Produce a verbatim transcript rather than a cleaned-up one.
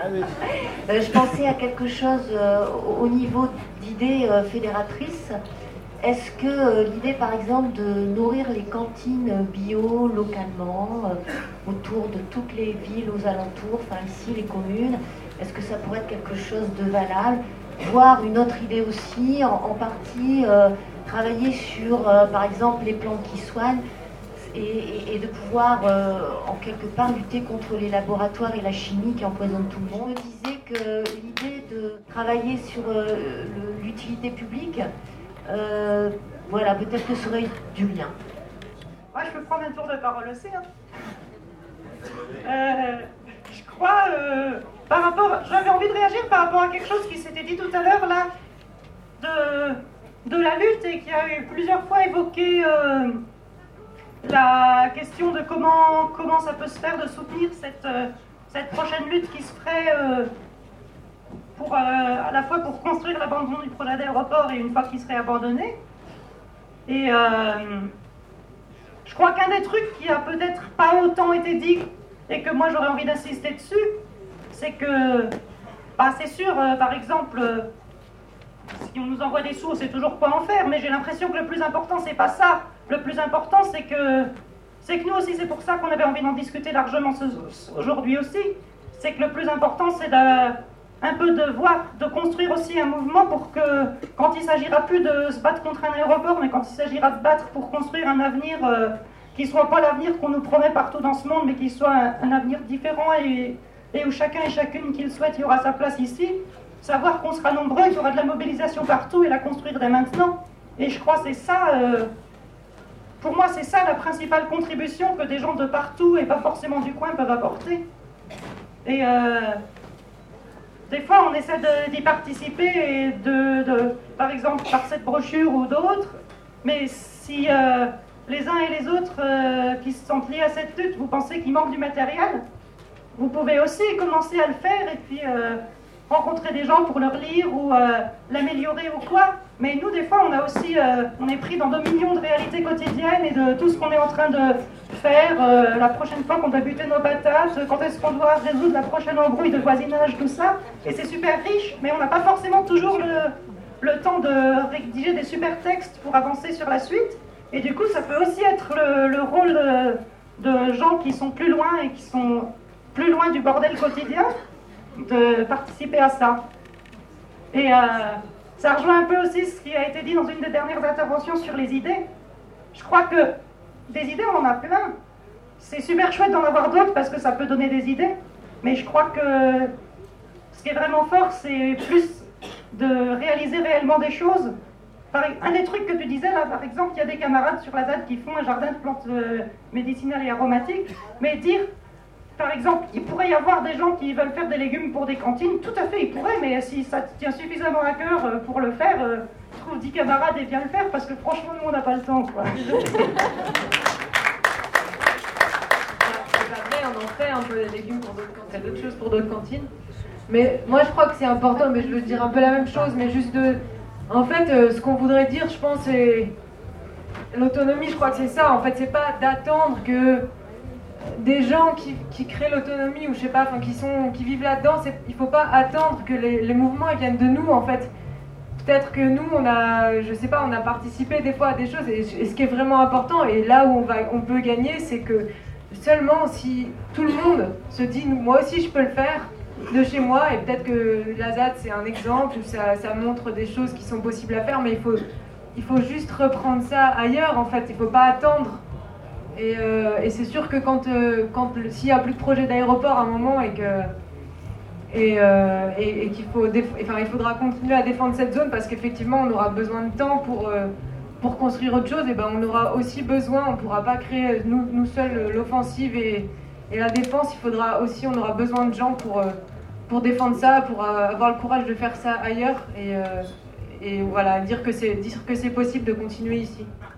Euh, je pensais à quelque chose euh, au niveau d'idées euh, fédératrices. Est-ce que euh, l'idée, par exemple, de nourrir les cantines bio localement, euh, autour de toutes les villes aux alentours, enfin ici les communes, est-ce que ça pourrait être quelque chose de valable? Voire une autre idée aussi, en, en partie, euh, travailler sur, euh, par exemple, les plantes qui soignent, et, et, et de pouvoir, euh, en quelque part, lutter contre les laboratoires et la chimie qui empoisonnent tout le monde. Je me disais que l'idée de travailler sur euh, le, l'utilité publique, euh, voilà, peut-être que ça aurait du bien. Moi, je peux prendre un tour de parole aussi. Hein. Euh, je crois, euh, par rapport, j'avais envie de réagir par rapport à quelque chose qui s'était dit tout à l'heure, là, de, de la lutte, et qui a eu plusieurs fois évoqué euh, la question de comment, comment ça peut se faire de soutenir cette, euh, cette prochaine lutte qui se ferait euh, pour, euh, à la fois pour construire l'abandon du projet d'aéroport et une fois qu'il serait abandonné. Et euh, je crois qu'un des trucs qui a peut-être pas autant été dit et que moi j'aurais envie d'insister dessus, c'est que, bah, c'est sûr, euh, par exemple, euh, si on nous envoie des sous, on sait toujours quoi en faire, mais j'ai l'impression que le plus important, c'est pas ça. Le plus important, c'est que, c'est que nous aussi, c'est pour ça qu'on avait envie d'en discuter largement ce, aujourd'hui aussi, c'est que le plus important, c'est de, un peu de voir, de construire aussi un mouvement pour que, quand il s'agira plus de se battre contre un aéroport, mais quand il s'agira de battre pour construire un avenir euh, qui soit pas l'avenir qu'on nous promet partout dans ce monde, mais qui soit un, un avenir différent et, et où chacun et chacune qui le souhaite, il y aura sa place ici, savoir qu'on sera nombreux, qu'il y aura de la mobilisation partout et la construire dès maintenant. Et je crois que c'est ça... Euh, Pour moi, c'est ça la principale contribution que des gens de partout et pas forcément du coin peuvent apporter. Et euh, des fois, on essaie de, d'y participer, et de, de, par exemple par cette brochure ou d'autres, mais si euh, les uns et les autres euh, qui se sentent liés à cette lutte, vous pensez qu'il manque du matériel, vous pouvez aussi commencer à le faire et puis euh, rencontrer des gens pour leur lire ou euh, l'améliorer ou quoi. Mais nous, des fois, on a aussi, euh, on est pris dans deux millions de réalités quotidiennes et de tout ce qu'on est en train de faire, euh, la prochaine fois qu'on doit buter nos patates, quand est-ce qu'on doit résoudre la prochaine embrouille de voisinage, tout ça. Et c'est super riche, mais on n'a pas forcément toujours le, le temps de rédiger des super textes pour avancer sur la suite. Et du coup, ça peut aussi être le, le rôle de, de gens qui sont plus loin et qui sont plus loin du bordel quotidien, de participer à ça. Et... Euh, Ça rejoint un peu aussi ce qui a été dit dans une des dernières interventions sur les idées. Je crois que des idées, on en a plein. C'est super chouette d'en avoir d'autres parce que ça peut donner des idées. Mais je crois que ce qui est vraiment fort, c'est plus de réaliser réellement des choses. Un des trucs que tu disais là, par exemple, il y a des camarades sur la Z A D qui font un jardin de plantes euh, médicinales et aromatiques. Mais dire... Par exemple, il pourrait y avoir des gens qui veulent faire des légumes pour des cantines, tout à fait, ils pourraient, mais si ça te tient suffisamment à cœur pour le faire, euh, trouve dix camarades et viens le faire, parce que franchement, nous, on n'a pas le temps, quoi. C'est pas vrai, on en fait un peu des légumes pour d'autres cantines, d'autres choses pour d'autres cantines. Mais moi, je crois que c'est important, mais je veux dire un peu la même chose, mais juste de... En fait, euh, ce qu'on voudrait dire, je pense, c'est... L'autonomie, je crois que c'est ça, en fait, c'est pas d'attendre que... des gens qui, qui créent l'autonomie ou je sais pas, enfin, qui, sont, qui vivent là-dedans, c'est, il faut pas attendre que les, les mouvements ils viennent de nous en fait. Peut-être que nous, on a, je sais pas, on a participé des fois à des choses et, et ce qui est vraiment important et là où on, va, on peut gagner, c'est que seulement si tout le monde se dit, moi aussi je peux le faire de chez moi et peut-être que la Z A D c'est un exemple où ça, ça montre des choses qui sont possibles à faire, mais il faut, il faut juste reprendre ça ailleurs en fait, il faut pas attendre. Et, euh, et c'est sûr que quand, euh, quand s'il n'y a plus de projet d'aéroport à un moment et que et, euh, et, et qu'il faut déf- enfin, il faudra continuer à défendre cette zone parce qu'effectivement on aura besoin de temps pour, euh, pour construire autre chose, et ben on aura aussi besoin, on ne pourra pas créer nous, nous seuls l'offensive et, et la défense, il faudra aussi, on aura besoin de gens pour, euh, pour défendre ça, pour euh, avoir le courage de faire ça ailleurs et, euh, et voilà, dire que c'est, dire que c'est possible de continuer ici.